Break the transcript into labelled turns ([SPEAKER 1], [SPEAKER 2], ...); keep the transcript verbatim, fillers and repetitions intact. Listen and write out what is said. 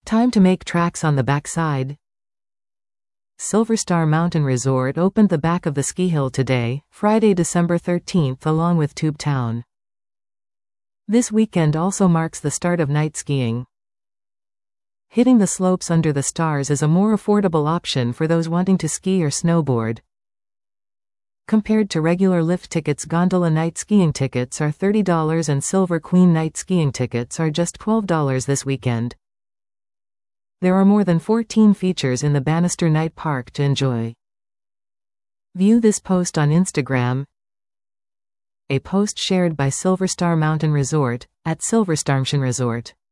[SPEAKER 1] Time to make tracks on the backside. Silverstar Mountain Resort opened the back of the ski hill today, Friday, December thirteenth, along with Tube Town. This weekend also marks the start of night skiing. Hitting the slopes under the stars is a more affordable option for those wanting to ski or snowboard. Compared to regular lift tickets, gondola night skiing tickets are thirty dollars and Silver Queen night skiing tickets are just twelve dollars this weekend. There are more than fourteen features in the Bannister Night Park to enjoy. View this post on Instagram. A post shared by Silverstar Mountain Resort, at Silverstarmchen Resort.